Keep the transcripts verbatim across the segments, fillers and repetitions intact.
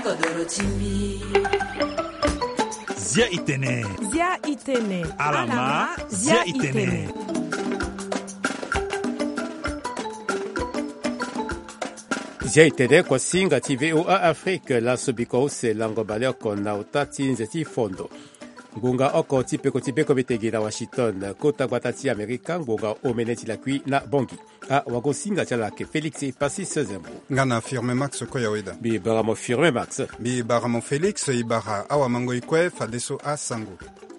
kodoro timbi. Zia itene. Zia itene. Alama. Zia itene. Zia itene kwa singa ti V O A Afrique la subiko se lango baleo kona utati nzeti fondo. Ngunga oko tipeko tipeko betegi na Washington kota guatati Amerika ngunga omeneti la kui na bongi. A wago singa chala ke Felix e pasi sezembo. Ngana firme Max koyaweda. Bi baramo firme Max. Bi baramo Felix ibara awa mango ikwe fadeso a sango.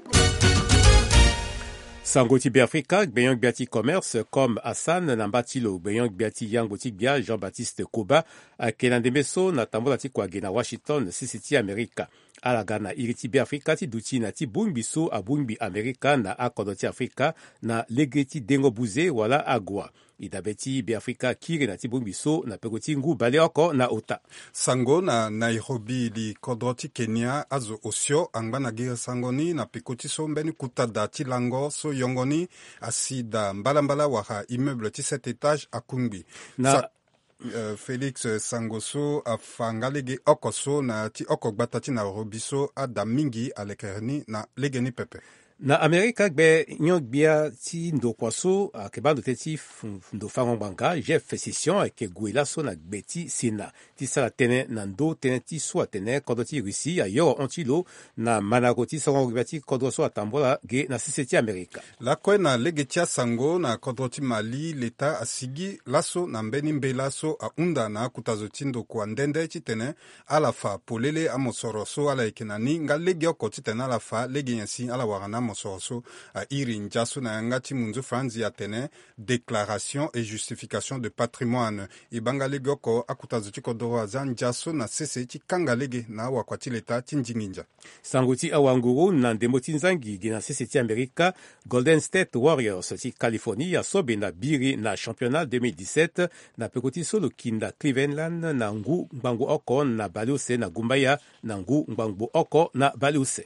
Sango ti bi Afrika gbeyon gbiati commerce comme Hassan Nambatilo gbeyon gbiati yango ti gbia Jean-Baptiste Koba akenande meso na tambola ti kwage na Washington sisi ti Amerika. Alaga na iriti bi Afrika ti duti na ti bungbi so a bungbi Amerika na akodo ti Afrika na lege ti dengo buze wala agwa. Idabeti bi Afrika kiri na ti bungbi so na pekoti ngu bale oko na ota. Sango na Nairobi di kodro ti Kenya azo osio angba na gira sangoni na pekoti so mbeni kutada ti lango so yongoni asida mbala mbala waha immeuble ti sept étages a kungbi. Na Sa Uh, Felix Sangoso afangalege okoso na ti oko gbata ti na robiso ada mingi alekerni na legeni pepe. Na Amerika gbe nyon gbia ti ndo kwaso a kebando te ti ndo fangon banga Jeff Session ke guela so na gbe ti Sina ti sala tene na ndo tene ti so tene kodo ti Russi a yo ontilo na manago ti songo gbia ti kodo so atambola ge na siseti Amerika. La kwe na legetia sango na kodo ti Mali leta asigi laso na mbeni mbela so a unda na kutazo ti ndo kwa ndende ti tene alafa polele amosoro so ala ikenani nga lege oko ti tene alafa lege yansi ala warana mososo a iri njaso na ngati munzu franzi ya tene déclaration et justification de patrimoine ibanga lege oko akutazo ti kodoro za njaso na sese ti kanga lege na wakwati leta ti njinginja. Sango ti awanguru na ndemo ti nzangi ge na sese ti Amerika Golden State Warriors ti California sobe na biri na championnat deux mille dix-sept na pekoti solo kinda Cleveland na ngu ngbangu oko na baliuse na gumbaya na ngu ngbangu oko na baliuse.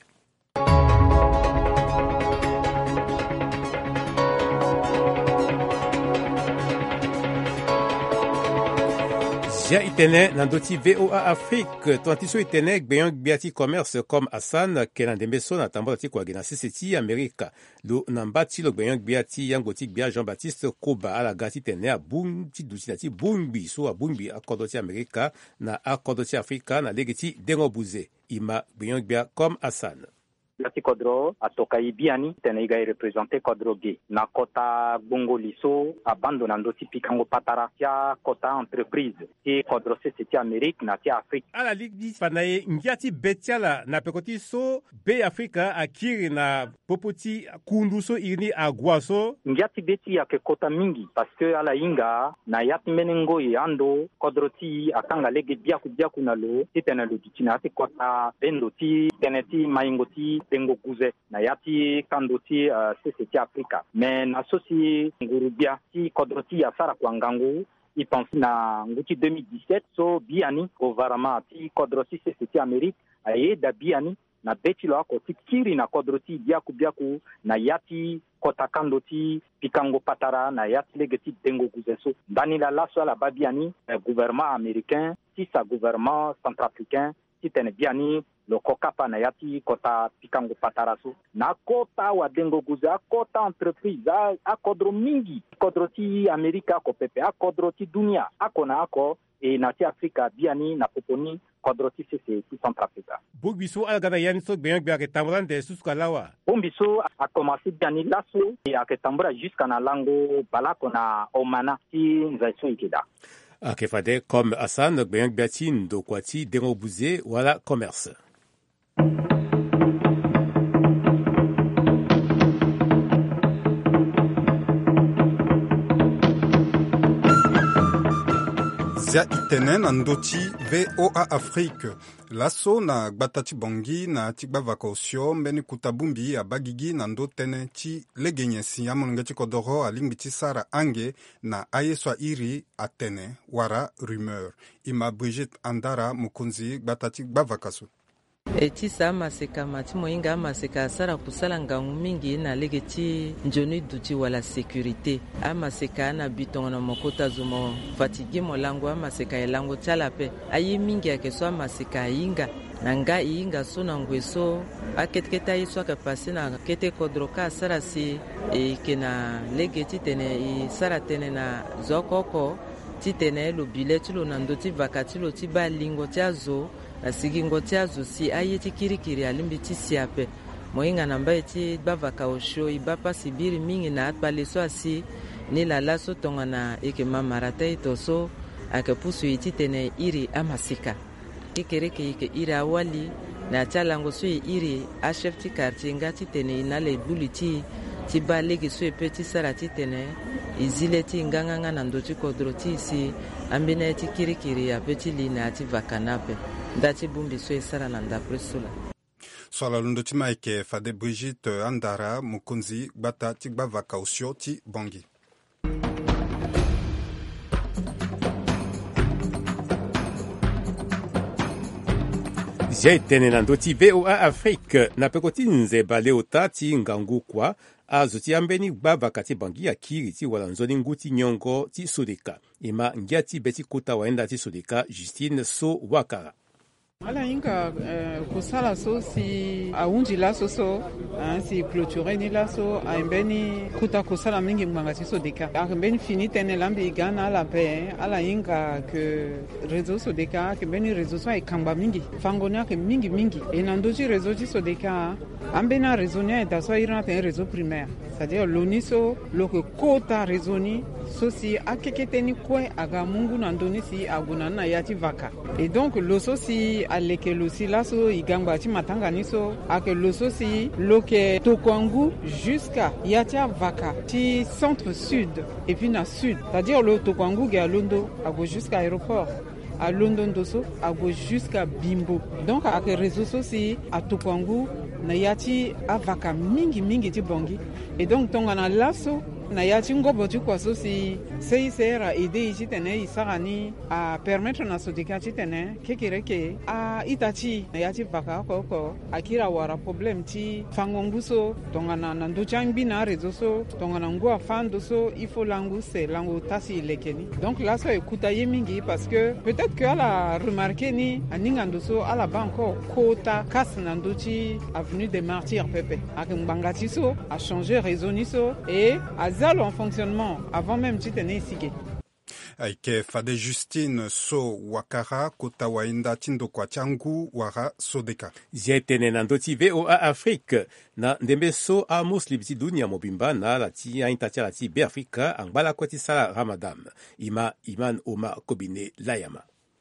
Zia itene nandoti V O A Afrique toantiso itene gbeyon gbiati commerce comme Hassan kenande meso na tambola ti kwage na siseti Amerika lo nambati lo gbeyon gbiati yango ti gbia Jean-Baptiste Koba ala gati tene a bung ti duti na ti bungbi so a bungbi akodo ti Amerika na akodo ti Afrika na lege ti dengo buze ima gbeyon gbia comme Hassan. Lati kodro atoka ibiani tene iga represente kodro ge na kota bongo liso abando ndo ti pikango patara tia kota entreprise ti kodro se ti Amerique na ti Afrique ala ligi fanaye ngiati betiala na pekoti so be Afrika akiri na popoti kundu so irini agwaso ngiati beti ya ke kota mingi parce que ala inga na yati menengo yando kodro ti akanga lege biaku biaku na lo ti tene lo ti na ti kota bendo ti tene ti maingo ti dengo kuze na yati kando ti uh, sese ti Afrika mais na sosi ngurubia ti kodro ti ya sara kwa ngangu i pense na nguti deux mille dix-sept so biani gouvernement ti kodro ti sese ti Amerique aye da biani na beti lo ako ti kiri na kodro ti biaku biaku na yati kota kando ti pikango patara na yati lege ti dengo kuze so ndani la laso ala babiani eh, gouvernement américain ti sa gouvernement centrafricain ti tene biani lo kokapa na yati kota pikango pataraso na kota wa dengo guze a kota entreprise a, a kodro mingi kodro ti Amerika ko pepe a kodro ti dunia ako na ako e na ti Afrika biani na poponi kodro ti sese ti Centrafrica. Bugbiso algada yani so gbeyon gbe ake tambrande suska lawa. Bugbiso a commencé biani laso e ake tambra jusqu'à na lango balako na omana ti nzaiso ikeda. Ake fade comme Hassan gbeyon gbe ti ndo kwati dengo buze wala commerce. Zia itene na ndoti V O A Afrique laso na gbata ti bongi na ti gbavaka osio mbeni kutabumbi abagigi na ndo tene ti legenyesi amonenge ti kodoro alingbi ti sara ange na ayeswa iri atene wara rumeur ima Brigitte Andara mukunzi gbata ti gbavaka so. e ti sa maseka ma ti mo hinga maseka sara kusala ngangu mingi na lege ti njoni duti wala sécurité amaseka na bitongona mokota zumo fatigi molango amaseka elango tala pe ayi mingi ake so amaseka inga nanga inga so na ngweso aketketa iso ka pasina kete kodroka sara si e kena lege ti tene i sara tene na zokoko ti tene lo billet lo na ndoti vakati lo ti ba lingo ti azo asigi ngoti azo si aye ti kirikiri alimbi ti siape moinga na mbai ti bavaka osho iba pasibiri mingi na atpale so asi ni la laso tonga na eke mamarata ito so ake pusu iti tene iri amasika kikereke ike iri awali na chalango so iri a chef ti quartier ngati tene inale buli ti ti ba legi so epe ti sara ti tene izile ti nganganga na ndoti kodro ti si ambina ti kirikiri ape ti li na ti vakanape ndati bumbi so esara na ndapre sula swala lundo ti maike fade Brigitte Andara mukunzi gbata ti gba vakausio ti bongi. Zia tene na ndö ti V O A Afrique na peko ti nzeba leo ta ti ngangu kua azo ti ambeni gba vaka ti bangi akiri ti wala nzoni ngu ti nyongo ti Sodeka e ma ngia ti be ti kota waenda ti Sodeka Justine So Wakara. Ala inga uh, kusala so si aunji laso so uh, si clôturer ni laso a mbeni kuta kusala mingi mwanga ti Sodeka a mbeni fini tene lambi gana ala pe ala inga que réseau Sodeka que mbeni réseau so e kamba mingi fangona ke mingi mingi e nandoji réseau ti Sodeka ambena réseau e da so ira te réseau primaire c'est-à-dire loniso lo que kota réseau ni so si akeketeni kwe aga mungu nandoni si aguna na yati vaka et donc lo so si aleke lo si laso igangba ti matanga ni so ake lo so si lo ke tokwangu jusqu'à yati vaka ti centre sud et puis na sud c'est-à-dire lo tokwangu ge alondo ago jusqu'à aéroport à London doso ago jusqu'à Bimbo donc ake réseau so si a tokwangu na yati avaka mingi mingi ti bongi et donc tonga na laso na yati ngobo ti kwa so si sei sera ide iti tene isara ni a permettre na Sodeka ti tene kekereke a itati na yati vaka koko akira wara problem ti fangongu so tonga na ndu chambi na rezo so tonga na ngu afando so il faut langu se langu tasi lekeni donc là so écoute ye mingi parce que peut-être que ala remarqué ni aninga ndo so ala banko kota kas na ndu ti avenue des Martyrs pepe ak mbangati so a changé réseau ni so et a zalo en fonctionnement avant même tu tenais ici. Aike fade Justine So Wakara kota wainda tindo kwa changu wara Sodeka. Zia tene na ndö ti V O A Afrique na ndembe so a muslim ti dunia mobimba na la ti ainta ti ala ti be Afrika angbala kue ti sala Ramadan ima Iman Omar Kobine Layama.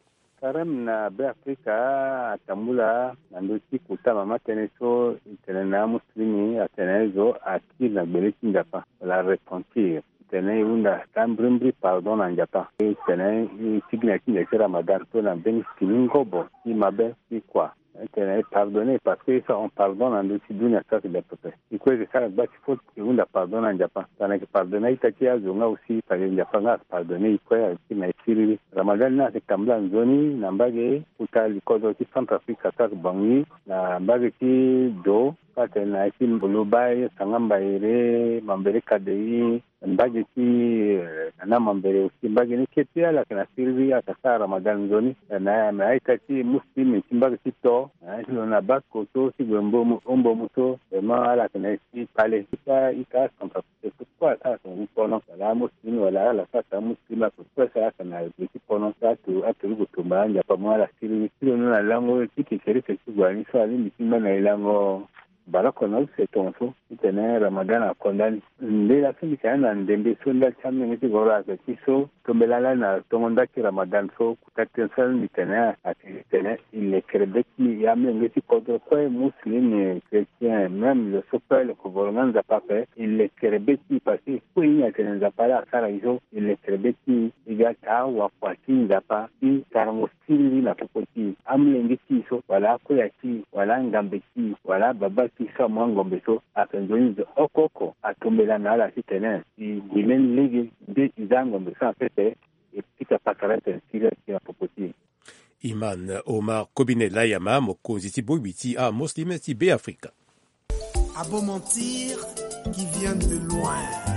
Karem na be Afrika atambula na ndö ti kuta mama tene so tene na muslimi atene zo akir na gbele ti ndapa la repentir tene unda tambrimbri pardon na njapa tene signa ti ndese Ramadan to na beni siningobo ti mabe ti kwa tene pardonner parce que ça on pardonne en dessus d'une attaque de peuple et quoi que ça va faut que on la pardonne en Japon ça n'a que pardonner itachi azonga aussi par le Japon a pardonner quoi qui m'a écrit Ramadan na c'est comme là zoni nambage utali kodo ti Centrafrique attaque bangi na mbage ti do kate na ti mbulubai sangamba ire mambere kadei mbage ti na mambere aussi mbage ni ketia la kana sirvi atasa Ramadan zoni na na itachi muslim ti mbage ti to na na bako to si gombo ombo muto ma ala kana si pale ika ika Centrafrique pourquoi ça on prononce la muslim wala la ça muslim pourquoi ça kana ti prononce tu atu go mbanja pa mala sirvi sio na lango ti kikeri ti gwani so ali mi na lango barako na se tonso itene Ramadan a condamné ndela simi kana ndembe so nda chamne ngiti gora ke tiso tombelala na tomonda ki Ramadan so kutatensa mitene atene il est crédit ya ngiti kodro ko muslim chrétien même le sopel ko volonza pape il est crédit parce que ko inya tenza pala sara iso il est crédit igata wa kwati zapa i tarango stili na popoti amle ngiti so wala ko yati wala ngambeki wala baba kisa mwangombe so apenjoni zo okoko atombela na ala sitene i dimen ligi de izangombe sa fete e pita pakarete sira kia popoti. Iman Omar Kobine Layama mokonzi ti boyebi ti amosi ti Béafrika. À beau mentir qui vient de loin.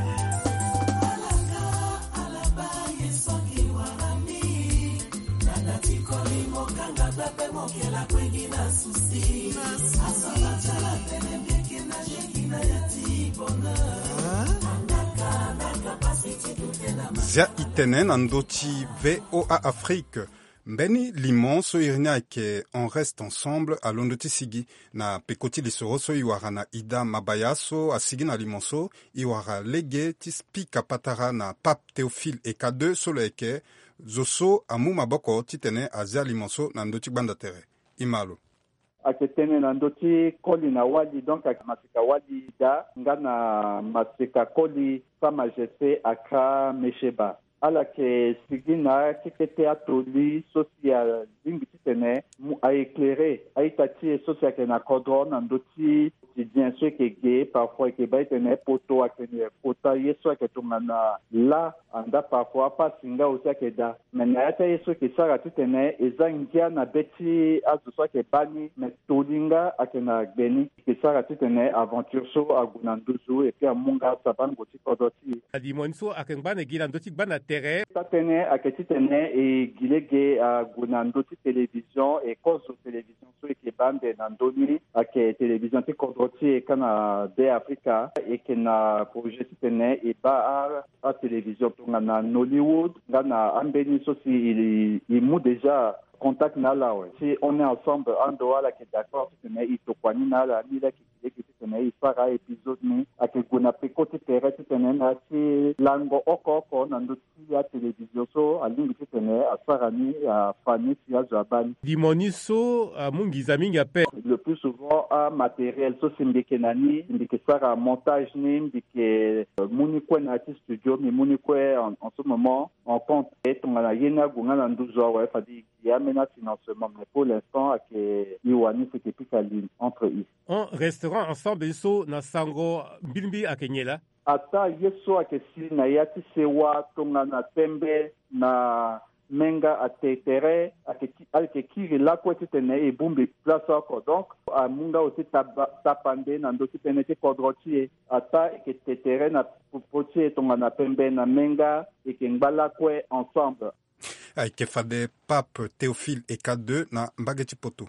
Zia itene na ndoti V O A Afrique. Mbeni limon so irina ke on reste ensemble a londoti sigi na pekoti lisoro so iwara na Ida Mabayaso a sigi na limonso iwara lege tispika patara na Pape Théophile Eka deux solo eke zoso amu maboko titene azia limonso na ndoti banda tere. Imalo. Aketene na ndoti koli na wali donc masika wali da ngana masika koli sa majesté aka mesheba. Ala ke sigina kikete atoli socia zingi titene mu a éclairé a itati socia ke na kodron na ndoti bien sûr que gay parfois que ba itene poto akene pota yeso ke tungana la anda parfois pas singa aussi ke da mais na ata yeso ke sara titene ezangia na beti azo so ke bani mais tolinga akena beni ke sara titene aventure so agunanduzu et puis amunga saban goti kodoti adi monso akengbane gila ndoti bana tere tatene aketitene e gilege agunandoti télévision et cause télévision so ke bande nandoni ake télévision ti kodoti e kana de Africa et que na projet titene e ba a télévision tongana Nollywood ngana ambeni so si il il mou déjà contact na la ouais. Si on est ensemble en dehors là qui est d'accord titene i to kwani na la ni la ki ki titene i fara épisode ni ake kuna pekoti tere titene na si lango oko oko na ndoti ya télévision so alingi titene a fara ni a fani si ya zabani limoni so mungiza mingi ape le plus souvent a matériel so simbike nani simbike sara montage ni mbike muni kwe na artiste studio mi muni kwe en, en ce moment on compte et on a yena gungana nduzo ouais fadi ya mena financement mais pour l'instant ake iwani c'est que entre eux on restera ensemble so na sango bilbi akenyela ata yeso akesi na yati sewa tonga na tembe na menga atetere akeki alkeki la kwete tene e bumbi place encore donc a munga aussi tapande na ndoti tene te kodrotie ata ke tetere na potie tonga na tembe na menga e ke ngala kwe ensemble ay ke fade Pape Théophile Eka deux na mbageti poto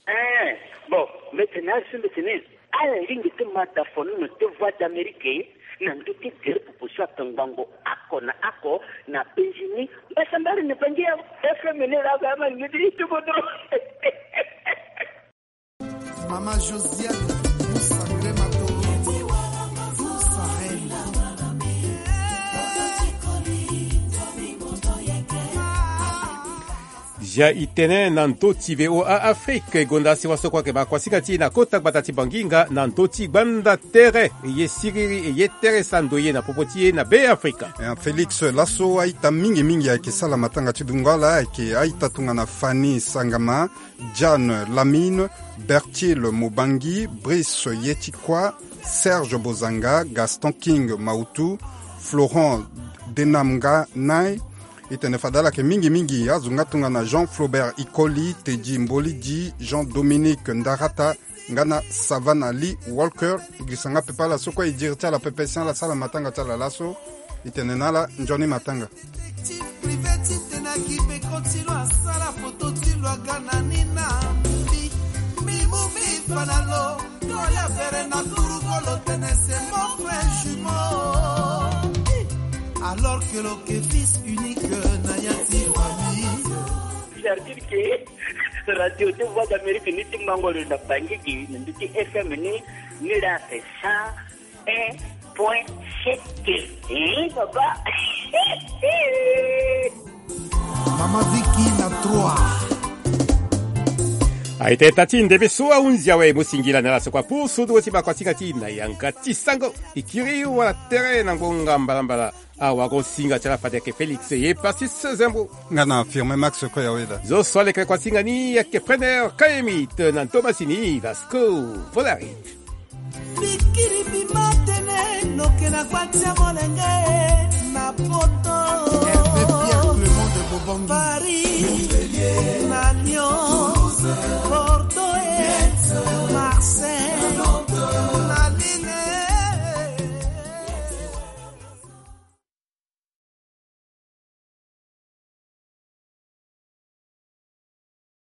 eh bon maintenant je me tenais à la ligne de mataphone de voix d'Amérique na nduti gere pupushwa tangango ako na ako na penjini basambari ne pangia F M ne la gama ngidi tubodo Mama Josiane Moussa Mato Moussa ja itene na ndoti V O A Afrique gonda siwa sokwa ke bakwasika ti na kota batati banginga na ndoti banda tere ye siriri ye tere sandoye na popoti na Béafrika. Félix Lasso aita mingi mingi ya ke sala matanga tidungala ke aita tunga na Fanny Sangama, Jan Lamine, Bertil Mobangi, Brice Yetikwa, Serge Bozanga, Gaston King Mautu, Florent Denamga Nai. Itene fadala ke mingi mingi azunga tunga na Jean Flaubert Ikoli, Teji Mbolidi, Jean-Dominique Ndarata, ngana Savana Lee Walker, gisanga pepala soko idirtia la pepesian la sala matanga tala laso, itene nala Johnny Matanga. Alors que l'on est fils unique Nayati famille. C'est-à-dire que radio de voix d'Amérique ni timbango le napangi qui ndi F M ni ni la fait ça un point sept. Eh papa. Mama Vicky na trois. Aite tati ndebe soa unzia we musingila na laso kwa pusu duwati ba kwa tikati na yanka tisango ikiri wala tere na ngonga mbalambala awa go singa chala fadeke Félix ye pasi sezembo ngana firme Max ko ya weda zo swale kwa singa ni yake preneur kaemi na Thomasini Vasco Volari bikiri bimatene nokena kwa tia molenge na poto le monde de Bobongi Paris na lio